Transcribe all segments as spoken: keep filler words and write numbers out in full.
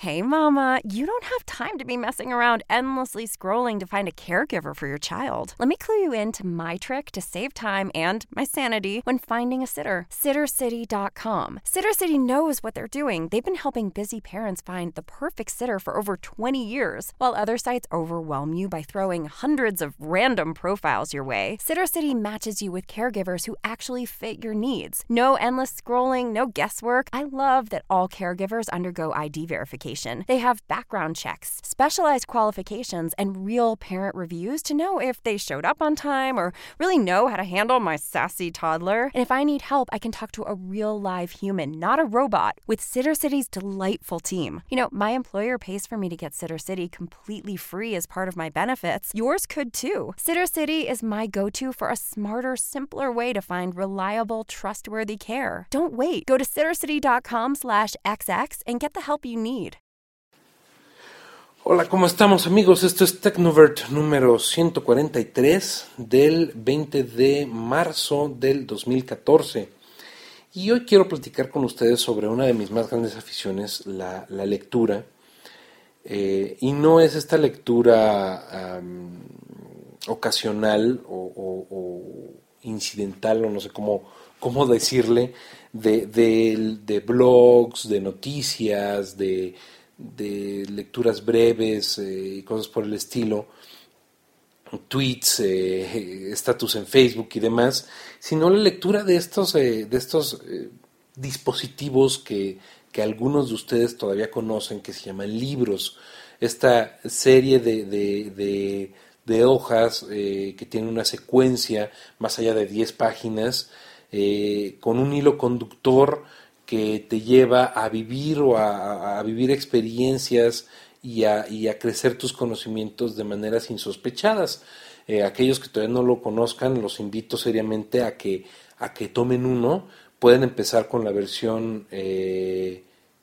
Hey, Mama, you don't have time to be messing around endlessly scrolling to find a caregiver for your child. Let me clue you into my trick to save time and my sanity when finding a sitter. sitter city dot com. SitterCity knows what they're doing. They've been helping busy parents find the perfect sitter for over twenty years. While other sites overwhelm you by throwing hundreds of random profiles your way, SitterCity matches you with caregivers who actually fit your needs. No endless scrolling, no guesswork. I love that all caregivers undergo I D verification. They have background checks, specialized qualifications, and real parent reviews to know if they showed up on time or really know how to handle my sassy toddler. And if I need help, I can talk to a real live human, not a robot, with SitterCity's delightful team. You know, my employer pays for me to get SitterCity completely free as part of my benefits. Yours could too. SitterCity is my go-to for a smarter, simpler way to find reliable, trustworthy care. Don't wait. Go to sittercity dot com slash X X and get the help you need. Hola, ¿cómo estamos, amigos? Esto es Technovert número ciento cuarenta y tres del veinte de marzo del dos mil catorce. Y hoy quiero platicar con ustedes sobre una de mis más grandes aficiones, la, la lectura. Eh, y no es esta lectura um, ocasional o, o, o incidental, o no sé cómo, cómo decirle, de, de, de blogs, de noticias, de... de lecturas breves y eh, cosas por el estilo, tweets, eh, estatus en Facebook y demás, sino la lectura de estos, eh, de estos eh, dispositivos que, que algunos de ustedes todavía conocen, que se llaman libros. Esta serie de, de, de, de hojas eh, que tiene una secuencia más allá de diez páginas, eh, con un hilo conductor que te lleva a vivir o a, a vivir experiencias y a, y a crecer tus conocimientos de maneras insospechadas. Eh, aquellos que todavía no lo conozcan, los invito seriamente a que, a que tomen uno. Pueden empezar con la versión, eh,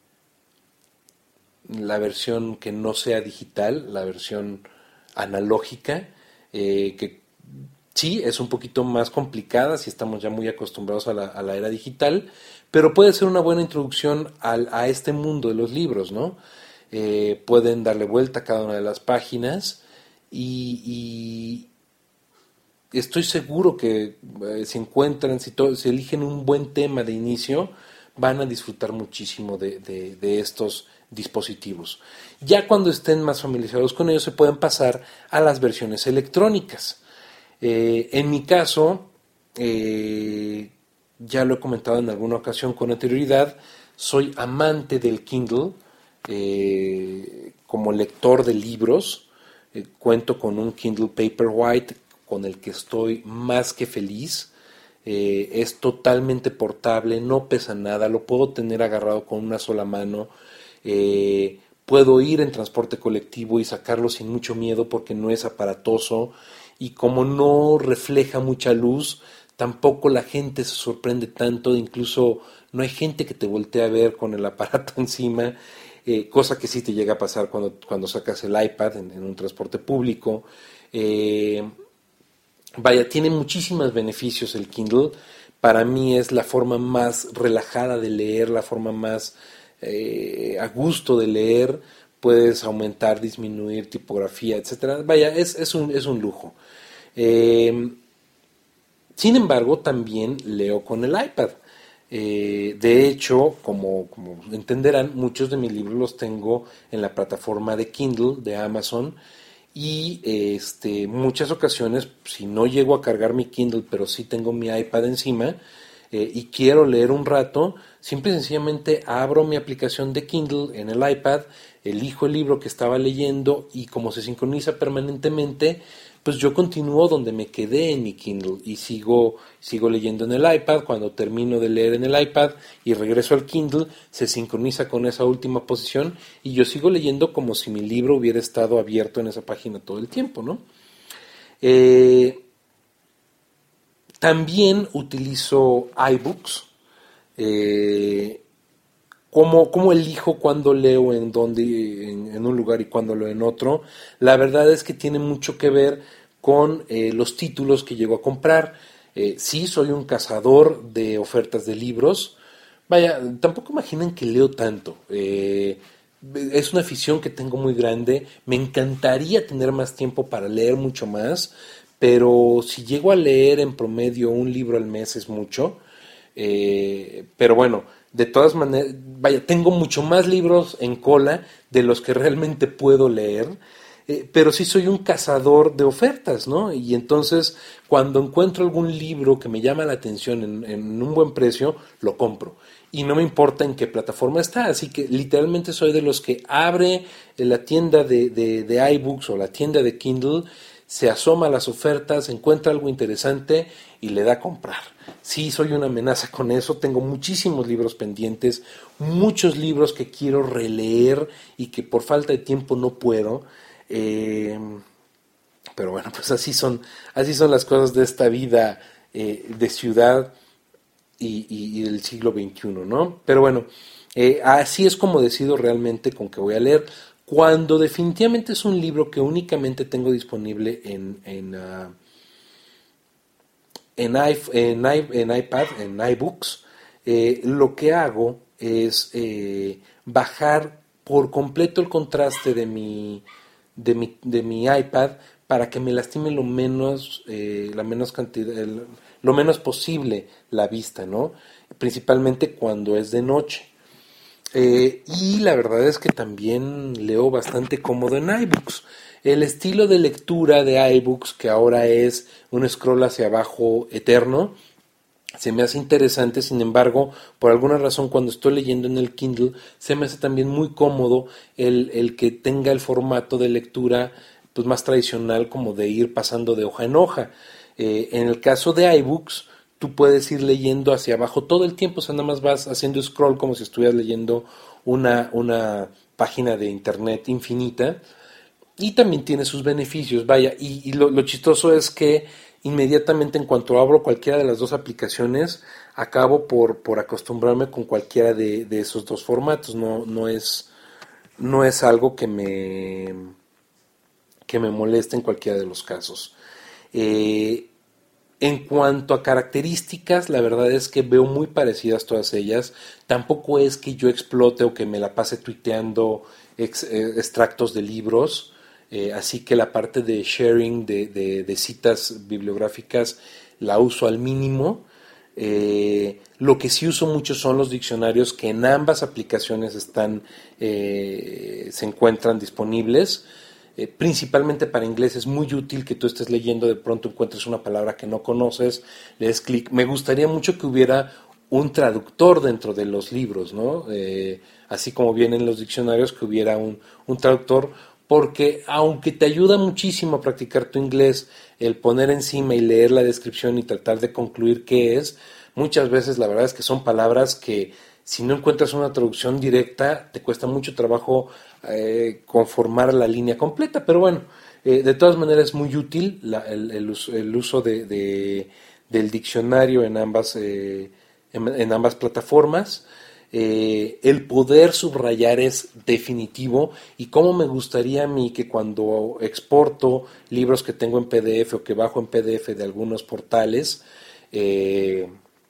la versión que no sea digital, la versión analógica, eh, que sí, es un poquito más complicada si estamos ya muy acostumbrados a la, a la era digital, pero puede ser una buena introducción al, a este mundo de los libros, ¿no? Eh, pueden darle vuelta a cada una de las páginas y, y estoy seguro que eh, si encuentran, si, to, si eligen un buen tema de inicio, van a disfrutar muchísimo de, de, de estos dispositivos. Ya cuando estén más familiarizados con ellos, se pueden pasar a las versiones electrónicas. Eh, en mi caso, eh, ya lo he comentado en alguna ocasión con anterioridad, soy amante del Kindle, eh, como lector de libros, eh, cuento con un Kindle Paperwhite con el que estoy más que feliz. Eh, es totalmente portable, no pesa nada, lo puedo tener agarrado con una sola mano, eh, puedo ir en transporte colectivo y sacarlo sin mucho miedo porque no es aparatoso. Y como no refleja mucha luz, tampoco la gente se sorprende tanto, incluso no hay gente que te voltee a ver con el aparato encima, eh, cosa que sí te llega a pasar cuando, cuando sacas el iPad en, en un transporte público. Eh, vaya, tiene muchísimos beneficios el Kindle. Para mí es la forma más relajada de leer, la forma más eh, a gusto de leer. Puedes aumentar, disminuir tipografía, etcétera. Vaya, es, es, un, es un lujo. Eh, sin embargo, también leo con el iPad. Eh, de hecho, como, como entenderán, muchos de mis libros los tengo en la plataforma de Kindle de Amazon. Y este, muchas ocasiones, si no llego a cargar mi Kindle, pero sí tengo mi iPad encima, eh, y quiero leer un rato, simple y sencillamente abro mi aplicación de Kindle en el iPad, elijo el libro que estaba leyendo y como se sincroniza permanentemente, pues yo continúo donde me quedé en mi Kindle y sigo, sigo leyendo en el iPad. Cuando termino de leer en el iPad y regreso al Kindle, se sincroniza con esa última posición y yo sigo leyendo como si mi libro hubiera estado abierto en esa página todo el tiempo, ¿no? Eh, también utilizo iBooks. Eh, ¿Cómo, cómo elijo cuándo leo en dónde, en, en un lugar y cuándo leo en otro? La verdad es que tiene mucho que ver con eh, los títulos que llego a comprar. Eh, sí, soy un cazador de ofertas de libros. Vaya, tampoco imaginen que leo tanto. Eh, es una afición que tengo muy grande. Me encantaría tener más tiempo para leer mucho más, pero si llego a leer en promedio un libro al mes es mucho. Eh, pero bueno, de todas maneras, vaya, tengo mucho más libros en cola de los que realmente puedo leer. Eh, pero sí soy un cazador de ofertas, ¿no? Y entonces, cuando encuentro algún libro que me llama la atención en, en un buen precio, lo compro. Y no me importa en qué plataforma está. Así que literalmente soy de los que abre la tienda de, de, de iBooks o la tienda de Kindle, se asoma a las ofertas, encuentra algo interesante y le da a comprar. Sí, soy una amenaza con eso. Tengo muchísimos libros pendientes, muchos libros que quiero releer y que por falta de tiempo no puedo. Eh, pero bueno, pues así son, así son las cosas de esta vida eh, de ciudad y, y, y del siglo veintiuno, ¿no? Pero bueno, eh, así es como decido realmente con qué voy a leer. Cuando definitivamente es un libro que únicamente tengo disponible en, en, uh, en, iP- en, i- en iPad, en iBooks, eh, lo que hago es eh, bajar por completo el contraste de mi de mi, de mi iPad para que me lastime lo menos, eh, la menos cantidad, el- lo menos posible la vista, ¿no? Principalmente cuando es de noche. Eh, y la verdad es que también leo bastante cómodo en iBooks. El estilo de lectura de iBooks, que ahora es un scroll hacia abajo eterno, se me hace interesante. Sin embargo, por alguna razón cuando estoy leyendo en el Kindle, se me hace también muy cómodo el, el que tenga el formato de lectura pues más tradicional, como de ir pasando de hoja en hoja. Eh, en el caso de iBooks, tú puedes ir leyendo hacia abajo todo el tiempo, o sea, nada más vas haciendo scroll como si estuvieras leyendo una, una página de internet infinita, y también tiene sus beneficios, vaya, y, y lo, lo chistoso es que inmediatamente en cuanto abro cualquiera de las dos aplicaciones, acabo por, por acostumbrarme con cualquiera de, de esos dos formatos. No, no es, no es algo que me, que me moleste en cualquiera de los casos. Eh, en cuanto a características, la verdad es que veo muy parecidas todas ellas. Tampoco es que yo explote o que me la pase tuiteando ex, eh, extractos de libros. Eh, así que la parte de sharing de, de, de citas bibliográficas la uso al mínimo. Eh, lo que sí uso mucho son los diccionarios que en ambas aplicaciones están, eh, se encuentran disponibles. Eh, principalmente para inglés es muy útil que tú estés leyendo, de pronto encuentres una palabra que no conoces, le des clic. Me gustaría mucho que hubiera un traductor dentro de los libros, ¿no? Eh, así como vienen los diccionarios, que hubiera un, un traductor, porque aunque te ayuda muchísimo a practicar tu inglés, el poner encima y leer la descripción y tratar de concluir qué es, muchas veces la verdad es que son palabras que si no encuentras una traducción directa, te cuesta mucho trabajo eh, conformar la línea completa, pero bueno, eh, de todas maneras es muy útil la, el, el, uso, el uso de, de, del diccionario en ambas, eh, en, en ambas plataformas. Eh, el poder subrayar es definitivo, y cómo me gustaría a mí que cuando exporto libros que tengo en P D F o que bajo en P D F de algunos portales, eh,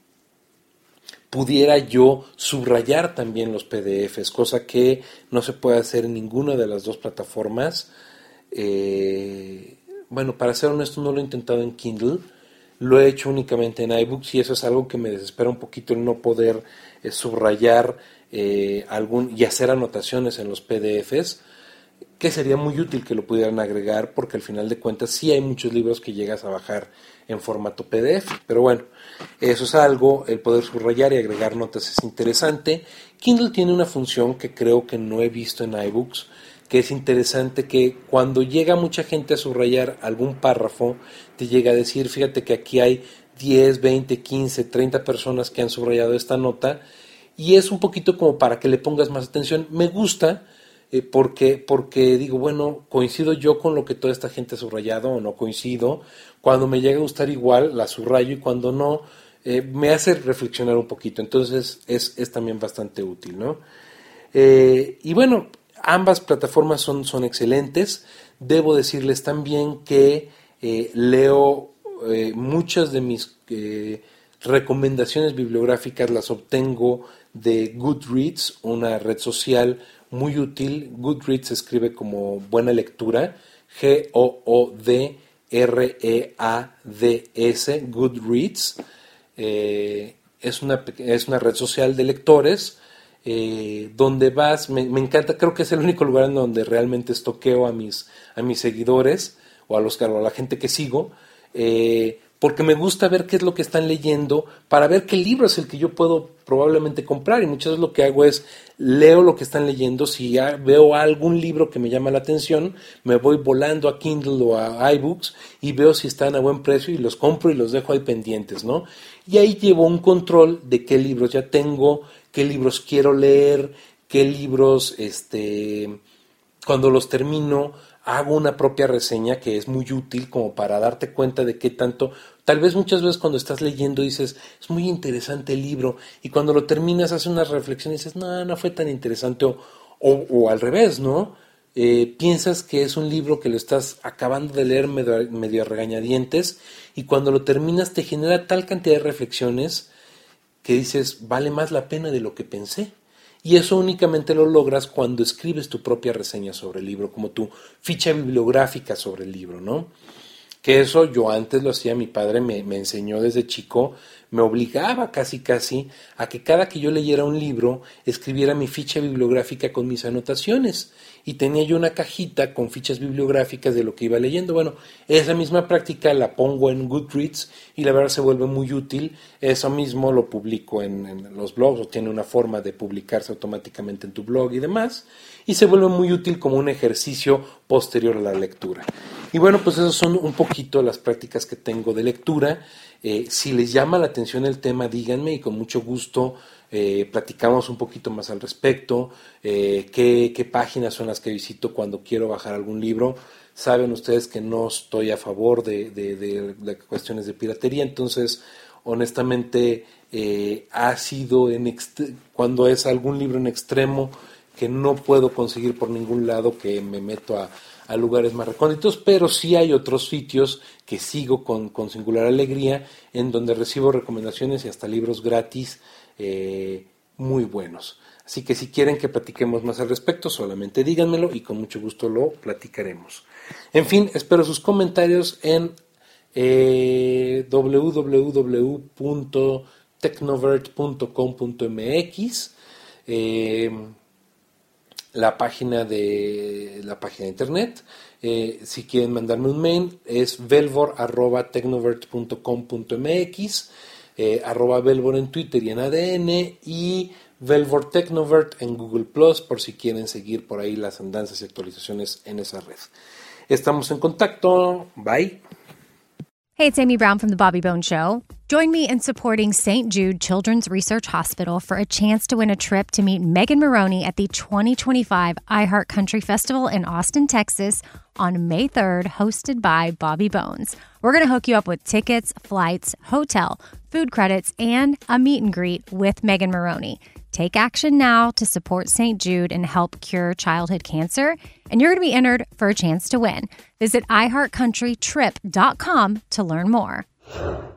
pudiera yo subrayar también los P D Fs, cosa que no se puede hacer en ninguna de las dos plataformas. Eh, bueno, para ser honesto, no lo he intentado en Kindle, lo he hecho únicamente en iBooks, y eso es algo que me desespera un poquito, el no poder eh, subrayar eh, algún y hacer anotaciones en los P D Fs, que sería muy útil que lo pudieran agregar, porque al final de cuentas sí hay muchos libros que llegas a bajar en formato P D F, pero bueno, eso es algo. El poder subrayar y agregar notas es interesante. Kindle tiene una función que creo que no he visto en iBooks, que es interesante, que cuando llega mucha gente a subrayar algún párrafo, te llega a decir, fíjate que aquí hay diez, veinte, quince, treinta personas que han subrayado esta nota, y es un poquito como para que le pongas más atención. Me gusta, eh, porque, porque digo, bueno, coincido yo con lo que toda esta gente ha subrayado o no coincido. Cuando me llega a gustar igual, la subrayo, y cuando no, eh, me hace reflexionar un poquito. Entonces es, es también bastante útil, ¿no? Eh, y bueno, ambas plataformas son, son excelentes. Debo decirles también que eh, leo eh, muchas de mis eh, recomendaciones bibliográficas las obtengo de Goodreads, una red social muy útil. Goodreads se escribe como buena lectura, G O O D R E A D S, Goodreads. Eh, es, una, es una red social de lectores eh, donde vas, me, me encanta, creo que es el único lugar en donde realmente estoqueo a mis, a mis seguidores o a, los, a la gente que sigo, eh, porque me gusta ver qué es lo que están leyendo para ver qué libro es el que yo puedo probablemente comprar, y muchas veces lo que hago es leo lo que están leyendo. Si veo algún libro que me llama la atención, me voy volando a Kindle o a iBooks y veo si están a buen precio y los compro y los dejo ahí pendientes, ¿no? Y ahí llevo un control de qué libros ya tengo, qué libros quiero leer, qué libros, este, cuando los termino, hago una propia reseña que es muy útil como para darte cuenta de qué tanto. Tal vez muchas veces cuando estás leyendo dices, es muy interesante el libro, y cuando lo terminas haces unas reflexiones y dices, no, no fue tan interesante, o, o, o al revés, ¿no? Eh, piensas que es un libro que lo estás acabando de leer medio, medio a regañadientes, y cuando lo terminas te genera tal cantidad de reflexiones que dices, vale más la pena de lo que pensé. Y eso únicamente lo logras cuando escribes tu propia reseña sobre el libro, como tu ficha bibliográfica sobre el libro, ¿no? Que eso yo antes lo hacía, mi padre me, me enseñó desde chico, me obligaba casi casi a que cada que yo leyera un libro escribiera mi ficha bibliográfica con mis anotaciones, y tenía yo una cajita con fichas bibliográficas de lo que iba leyendo. Bueno, esa misma práctica la pongo en Goodreads y la verdad se vuelve muy útil. Eso mismo lo publico en, en los blogs, o tiene una forma de publicarse automáticamente en tu blog y demás, y se vuelve muy útil como un ejercicio posterior a la lectura. Y bueno, pues esas son un poquito las prácticas que tengo de lectura. Eh, si les llama la atención el tema, díganme y con mucho gusto eh, platicamos un poquito más al respecto. Eh, qué, qué páginas son las que visito cuando quiero bajar algún libro. Saben ustedes que no estoy a favor de, de, de, de cuestiones de piratería, entonces honestamente eh, ha sido en ext- cuando es algún libro en extremo que no puedo conseguir por ningún lado, que me meto a a lugares más recónditos, pero sí hay otros sitios que sigo con, con singular alegría, en donde recibo recomendaciones y hasta libros gratis eh, muy buenos. Así que si quieren que platiquemos más al respecto, solamente díganmelo y con mucho gusto lo platicaremos. En fin, espero sus comentarios en eh, w w w punto tecnovert punto com punto m x. Eh, la página de la página de internet. Eh, si quieren mandarme un mail es velvor arroba tecnovert punto com punto m x, eh, arroba velvor en Twitter y en A D N, y Velvor Tecnovert en Google Plus, por si quieren seguir por ahí las andanzas y actualizaciones en esa red. Estamos en contacto. Bye. Hey, it's Amy Brown from The Bobby Bones Show. Join me in supporting Saint Jude Children's Research Hospital for a chance to win a trip to meet Megan Maroney at the twenty twenty-five iHeart Country Festival in Austin, Texas on May third, hosted by Bobby Bones. We're going to hook you up with tickets, flights, hotel, food credits, and a meet and greet with Megan Maroney. Take action now to support Saint Jude and help cure childhood cancer, and you're going to be entered for a chance to win. Visit i heart country trip dot com to learn more.